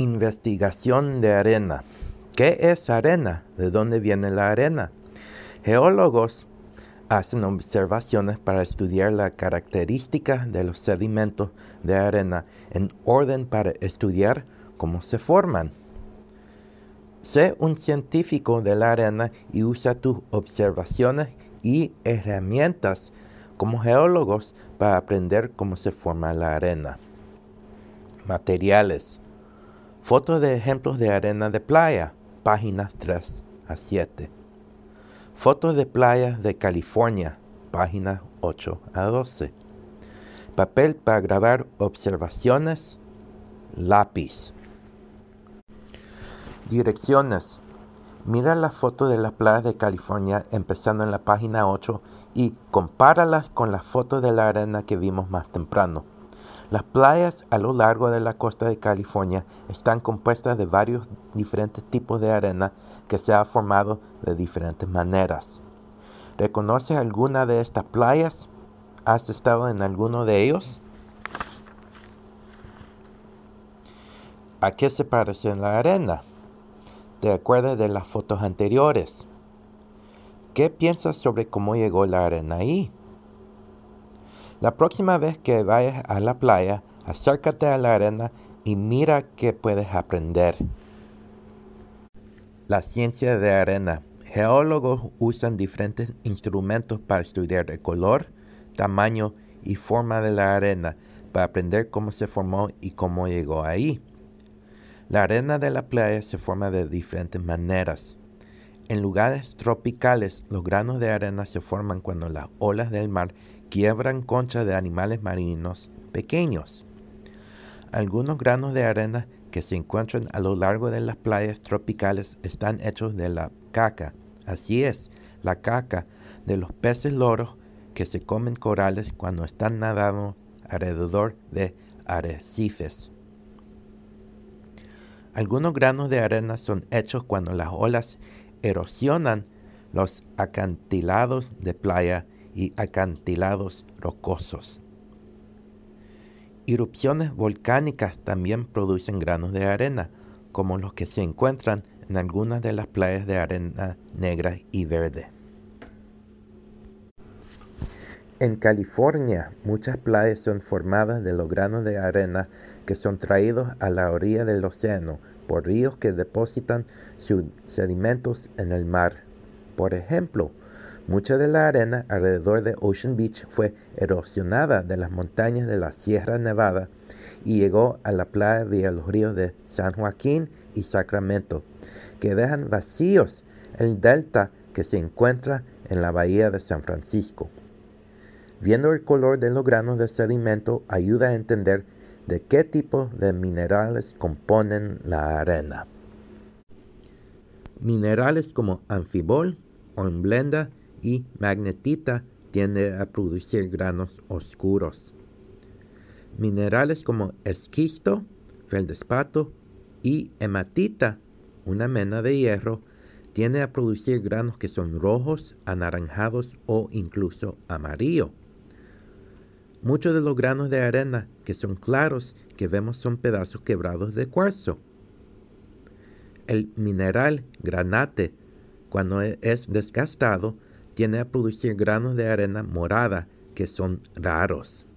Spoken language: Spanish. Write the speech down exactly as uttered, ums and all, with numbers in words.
Investigación de arena. ¿Qué es arena? ¿De dónde viene la arena? Geólogos hacen observaciones para estudiar la característica de los sedimentos de arena en orden para estudiar cómo se forman. Sé un científico de la arena y usa tus observaciones y herramientas como geólogos para aprender cómo se forma la arena. Materiales. Fotos de ejemplos de arena de playa, páginas tres a siete. Fotos de playas de California, páginas ocho a doce. Papel para grabar observaciones, lápiz. Direcciones. Mira las fotos de las playas de California empezando en la página ocho y compáralas con las fotos de la arena que vimos más temprano. Las playas a lo largo de la costa de California están compuestas de varios diferentes tipos de arena que se ha formado de diferentes maneras. ¿Reconoces alguna de estas playas? ¿Has estado en alguno de ellos? ¿A qué se parece la arena? ¿Te acuerdas de las fotos anteriores? ¿Qué piensas sobre cómo llegó la arena ahí? La próxima vez que vayas a la playa, acércate a la arena y mira qué puedes aprender. La ciencia de arena. Geólogos usan diferentes instrumentos para estudiar el color, tamaño y forma de la arena para aprender cómo se formó y cómo llegó ahí. La arena de la playa se forma de diferentes maneras. En lugares tropicales, los granos de arena se forman cuando las olas del mar quiebran conchas de animales marinos pequeños. Algunos granos de arena que se encuentran a lo largo de las playas tropicales están hechos de la caca. Así es, la caca de los peces loros que se comen corales cuando están nadando alrededor de arrecifes. Algunos granos de arena son hechos cuando las olas erosionan los acantilados de playa y acantilados rocosos. Erupciones volcánicas también producen granos de arena, como los que se encuentran en algunas de las playas de arena negra y verde. En California, muchas playas son formadas de los granos de arena que son traídos a la orilla del océano por ríos que depositan sus sedimentos en el mar. Por ejemplo, mucha de la arena alrededor de Ocean Beach fue erosionada de las montañas de la Sierra Nevada y llegó a la playa vía los ríos de San Joaquín y Sacramento, que dejan vacíos el delta que se encuentra en la bahía de San Francisco. Viendo el color de los granos de sedimento ayuda a entender de qué tipo de minerales componen la arena. Minerales como anfibol, hornblenda y magnetita tienden a producir granos oscuros. Minerales como esquisto, feldespato y hematita, una mena de hierro, tienden a producir granos que son rojos, anaranjados o incluso amarillo. Muchos de los granos de arena que son claros que vemos son pedazos quebrados de cuarzo. El mineral granate, cuando es desgastado, tiende a producir granos de arena morada que son raros.